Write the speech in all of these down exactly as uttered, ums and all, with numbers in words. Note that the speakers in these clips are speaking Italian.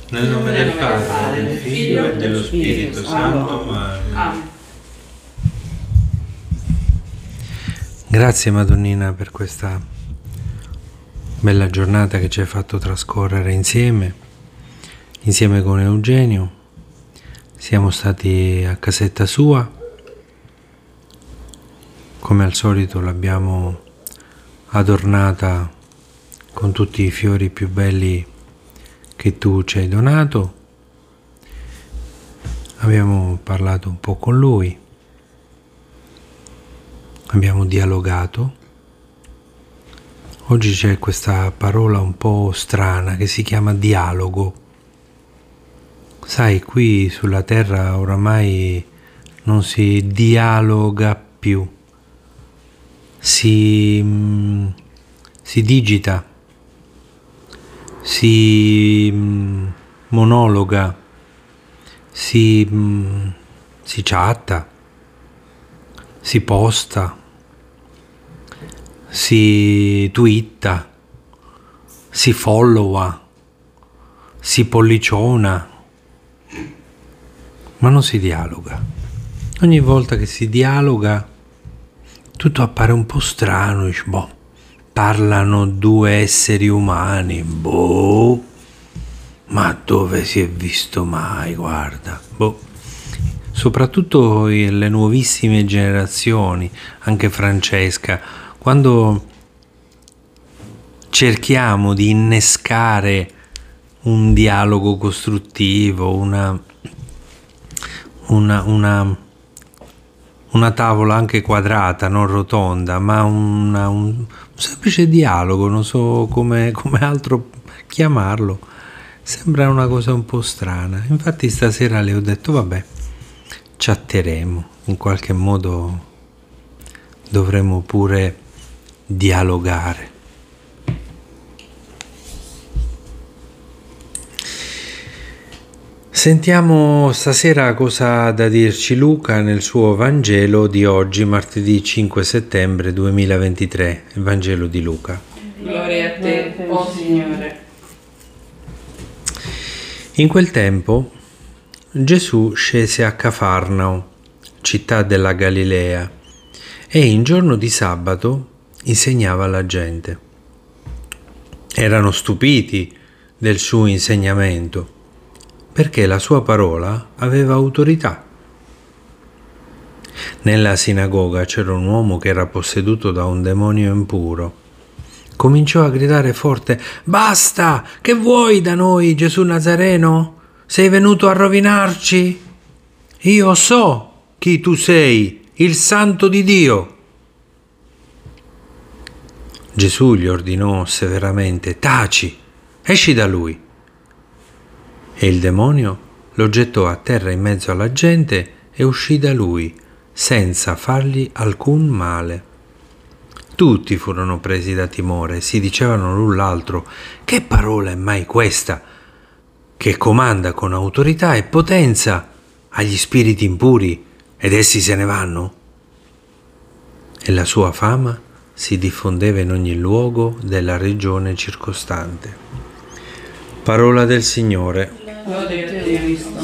Nel nome del Padre, del Figlio e dello Spirito Santo. Amen. Grazie Madonnina per questa bella giornata che ci hai fatto trascorrere insieme, insieme con Eugenio. Siamo stati a casetta sua, come al solito l'abbiamo adornata con tutti i fiori più belli che tu ci hai donato. Abbiamo parlato un po' con lui, abbiamo dialogato. Oggi c'è questa parola un po' strana che si chiama dialogo. Sai, qui sulla terra oramai non si dialoga più, si, si digita, si monologa, si, si chatta, si posta, si twitta, si followa, si polliciona, ma non si dialoga. Ogni volta che si dialoga tutto appare un po' strano, dici, boh, parlano due esseri umani, boh, ma dove si è visto mai, guarda, boh. Soprattutto le nuovissime generazioni, anche Francesca, quando cerchiamo di innescare un dialogo costruttivo, una, una, una, una tavola anche quadrata, non rotonda, ma una, un, un semplice dialogo, non so come, come altro chiamarlo, sembra una cosa un po' strana. Infatti stasera le ho detto, vabbè, chatteremo, in qualche modo dovremo pure dialogare. Sentiamo stasera cosa ha da dirci Luca nel suo Vangelo di oggi, martedì cinque settembre duemilaventitré, il Vangelo di Luca. Gloria a te, o Signore. In quel tempo Gesù scese a Cafarnao, città della Galilea, e in giorno di sabato insegnava alla gente. Erano stupiti del suo insegnamento, perché la sua parola aveva autorità. Nella sinagoga c'era un uomo che era posseduto da un demonio impuro. Cominciò a gridare forte: «Basta! Che vuoi da noi, Gesù Nazareno? Sei venuto a rovinarci? Io so chi tu sei, il Santo di Dio!» Gesù gli ordinò severamente: «Taci, esci da lui!» E il demonio lo gettò a terra in mezzo alla gente e uscì da lui, senza fargli alcun male. Tutti furono presi da timore e si dicevano l'un l'altro: «Che parola è mai questa, che comanda con autorità e potenza agli spiriti impuri ed essi se ne vanno?» E la sua fama si diffondeva in ogni luogo della regione circostante. Parola del Signore. Gloria a te, Cristo.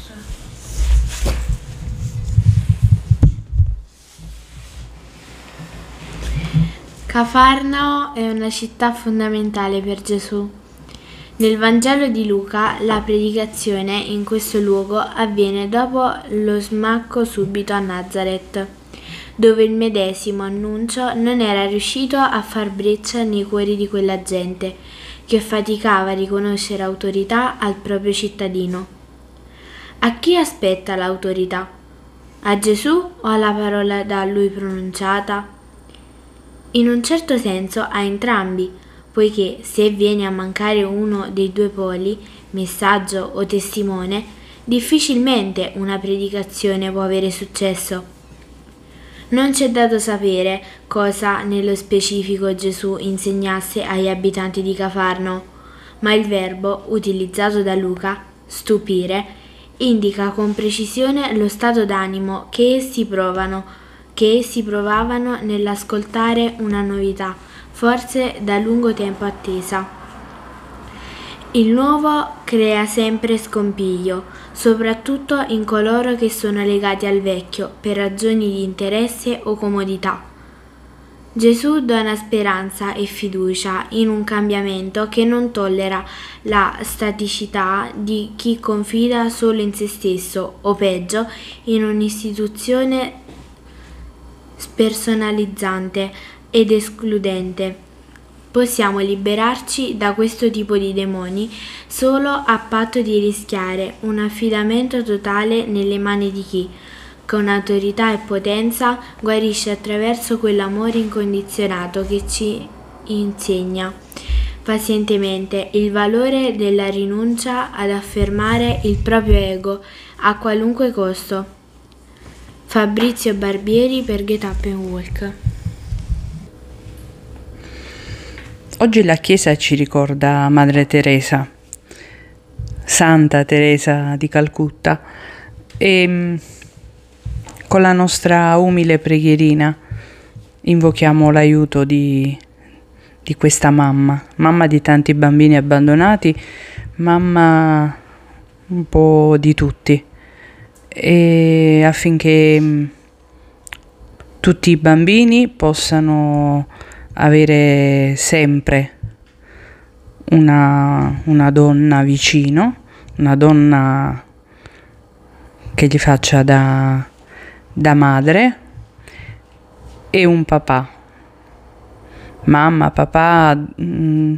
Cafarnao è una città fondamentale per Gesù. Nel Vangelo di Luca la predicazione in questo luogo avviene dopo lo smacco subito a Nazareth, dove il medesimo annuncio non era riuscito a far breccia nei cuori di quella gente che faticava a riconoscere autorità al proprio cittadino. A chi aspetta l'autorità? A Gesù o alla parola da lui pronunciata? In un certo senso a entrambi, poiché se viene a mancare uno dei due poli, messaggio o testimone, difficilmente una predicazione può avere successo. Non c'è dato sapere cosa nello specifico Gesù insegnasse agli abitanti di Cafarnao, ma il verbo utilizzato da Luca, stupire, indica con precisione lo stato d'animo che essi provano, che essi provavano nell'ascoltare una novità, forse da lungo tempo attesa. Il nuovo crea sempre scompiglio, soprattutto in coloro che sono legati al vecchio per ragioni di interesse o comodità. Gesù dona speranza e fiducia in un cambiamento che non tollera la staticità di chi confida solo in se stesso o peggio in un'istituzione spersonalizzante ed escludente. Possiamo liberarci da questo tipo di demoni solo a patto di rischiare un affidamento totale nelle mani di chi, con autorità e potenza, guarisce attraverso quell'amore incondizionato che ci insegna pazientemente il valore della rinuncia ad affermare il proprio ego a qualunque costo. Fabrizio Barbieri per Get Up and Walk. Oggi la Chiesa ci ricorda Madre Teresa, Santa Teresa di Calcutta, e con la nostra umile preghierina invochiamo l'aiuto di, di questa mamma, mamma di tanti bambini abbandonati, mamma un po' di tutti, e affinché tutti i bambini possano avere sempre una, una donna vicino, una donna che gli faccia da, da madre, e un papà, mamma, papà, mh,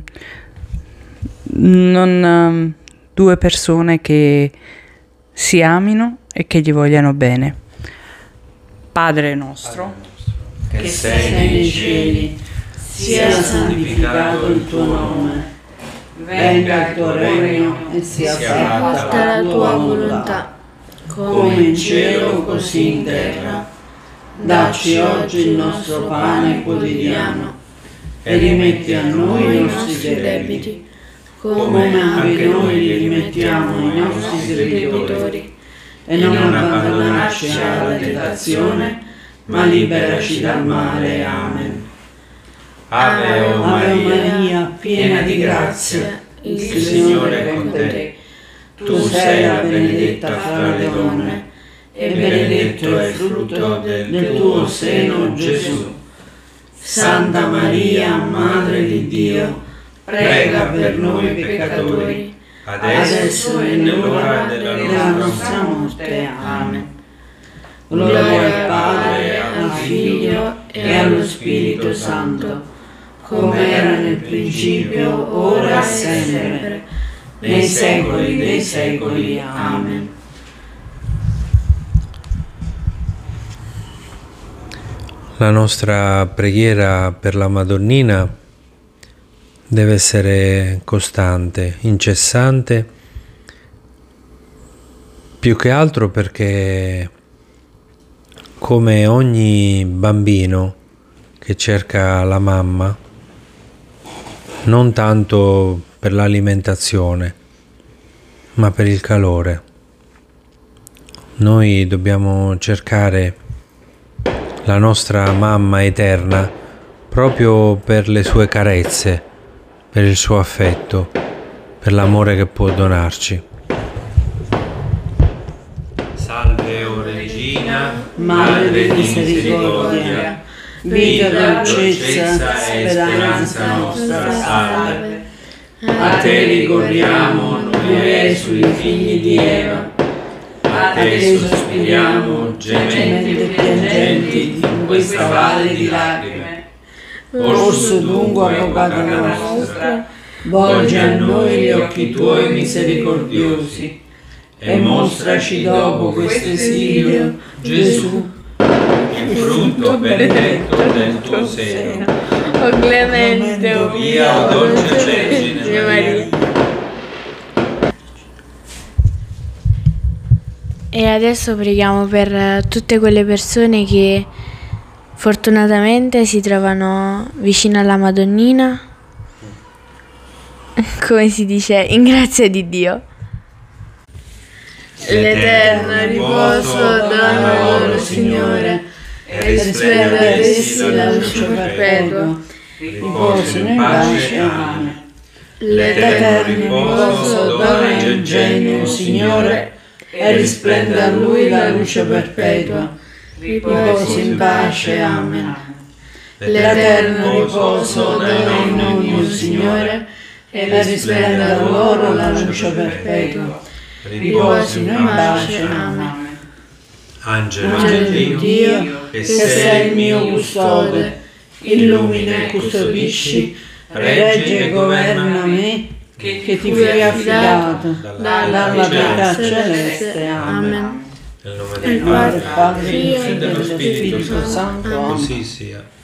non, due persone che si amino e che gli vogliano bene. Padre nostro, che sei nei cieli, sia santificato il tuo nome, venga il tuo regno e sia fatta la tua volontà, come in cielo così in terra. Dacci oggi il nostro pane quotidiano e rimetti a noi i nostri debiti, come anche noi li rimettiamo ai nostri debitori, e non abbandonarci alla tentazione, ma liberaci dal male. Amen. Ave o Maria, piena di grazia, il Signore è con te. Tu sei la benedetta fra le donne, e benedetto è il frutto del tuo seno, Gesù. Santa Maria, Madre di Dio, prega per noi peccatori, adesso e nell'ora della nostra morte. Amen. Gloria al Padre, al Figlio e allo Spirito Santo, come era nel principio, ora e sempre, nei secoli dei secoli. Amen. La nostra preghiera per la Madonnina deve essere costante, incessante, più che altro perché, come ogni bambino che cerca la mamma, non tanto per l'alimentazione, ma per il calore, noi dobbiamo cercare la nostra mamma eterna proprio per le sue carezze, per il suo affetto, per l'amore che può donarci. Salve o Regina, Madre di misericordia, vita, dolcezza e speranza nostra, salve. A te ricorriamo, noi esuli figli di Eva, a te sospiriamo, gementi e piangenti in questa valle di lacrime. Orso dunque, avvocato nostro, volgi a noi gli occhi tuoi misericordiosi e mostraci dopo questo esilio, Gesù, il frutto benedetto del tuo seno. O clemente, o via, o dolce Vergine Maria. E adesso preghiamo per tutte quelle persone che fortunatamente si trovano vicino alla Madonnina, come si dice, in grazia di Dio. L'eterno riposo dona loro, Signore, e risplenda ad essi la luce perpetua. Riposino in pace. Amen. l'eterno riposo dona in genio, Signore, e risplenda a lui la luce perpetua. Riposi in pace. Amen. L'eterno riposo dona in ognuno, Signore, e risplenda a loro la luce perpetua. Riposi in pace. Amen. Angelo Angelo di di Dio, Dio, che che sei sei il mio custode, illumina e custodisci, regge e governa me, che ti fui affidato dalla pietà celeste. Amen. nel nome Nel del Padre, Padre, Figlio e dello Spirito Santo. così sia.